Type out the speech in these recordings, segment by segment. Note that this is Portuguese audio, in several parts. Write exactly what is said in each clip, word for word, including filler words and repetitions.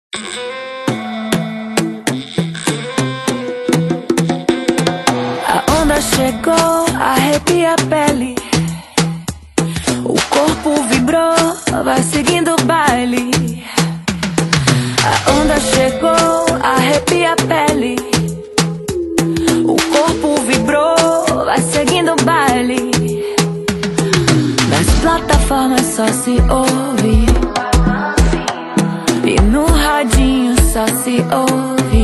A onda chegou, arrepia a pele. O corpo vibrou, vai seguindo o baile. A onda chegou, arrepia a pele. O corpo vibrou, vai seguindo o baile. Nas plataformas só se ouve, e no radinho só se ouve.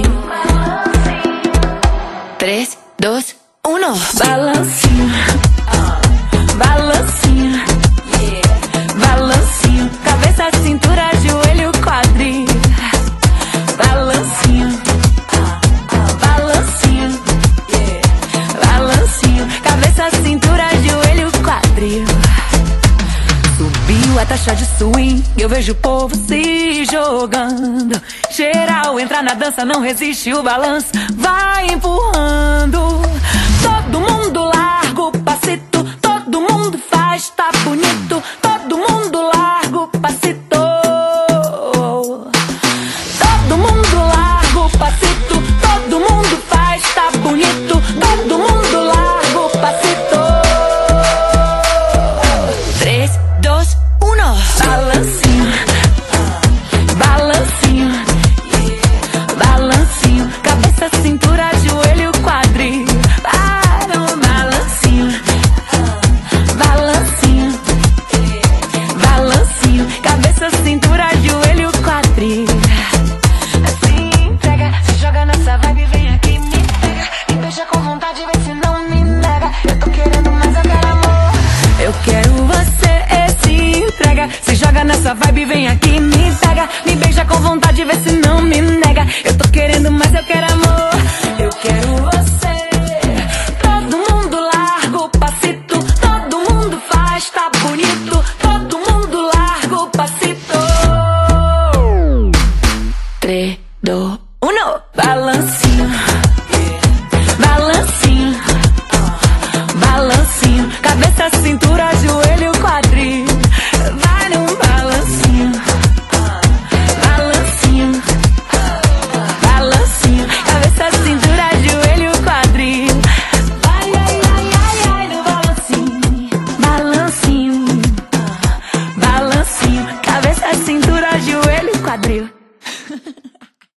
Três, dois, um, balancinho, balancinho, balancinho, cabeça, cintura, joelho, quadril. Balancinho, balancinho, balancinho, cabeça, cintura, joelho, quadril. Subiu a taxa de swing, eu vejo o povo se jogando. Geral entra na dança, não resiste o balanço, vai empurrando. Todo mundo larga o passito, todo mundo faz, tá bonito. Todo mundo larga o passito, todo mundo larga o passito, todo mundo faz, tá bonito. Todo mundo larga o passito. Três, dois, um, balancinho, balancinho, balancinho, cabeça, cintura, joelho, quadril. Para um balancinho, balancinho, balancinho, cabeça, cintura, joelho, quadril. Assim pega, se joga nessa vibe, vem aqui, me pega, me beija com vontade, vem se não me nega. Eu tô querendo mais, eu quero amor. Eu quero você, se entrega, se joga nessa vibe, vem aqui, me pega, me beija com vontade, vê se não me nega. Eu tô querendo mais, eu quero amor. Eu quero você. Todo mundo larga o passito, todo mundo faz, tá bonito. Todo mundo larga o passito. Três, dois, um, balancinho, balancinho, balancinho, cabeça, cintura, joelho,